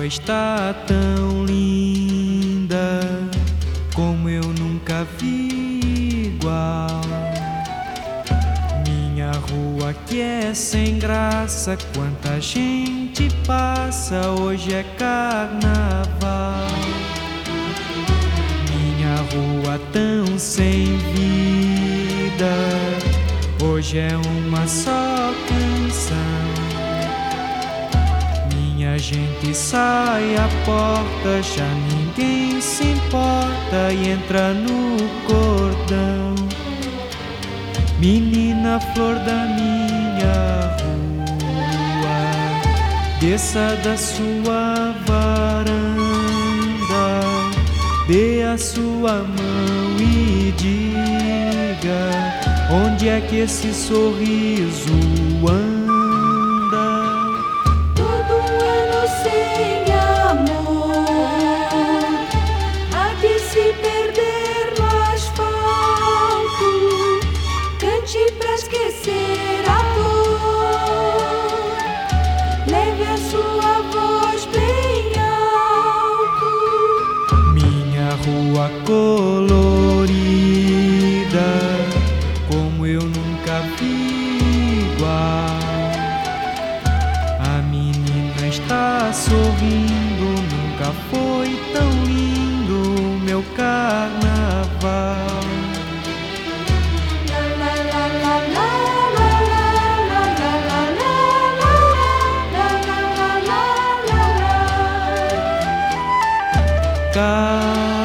rua está tão linda, como eu nunca vi igual. Minha rua que é sem graça, quanta gente passa, hoje é carnaval. Minha rua tão sem vida, hoje é uma só canção. Minha gente sai à porta, já ninguém se importa e entra no cordão. Menina flor da minha rua, desça da sua varanda, dê a sua mão e diga onde é que esse sorriso anda. Todo ano sem amor há de se perder no asfalto. Cante pra esquecer a dor, leve a sua voz bem alto. Minha rua colorida, como eu nunca vi igual. A menina está sorrindo, nunca foi tão lindo o meu carnaval. Carnaval.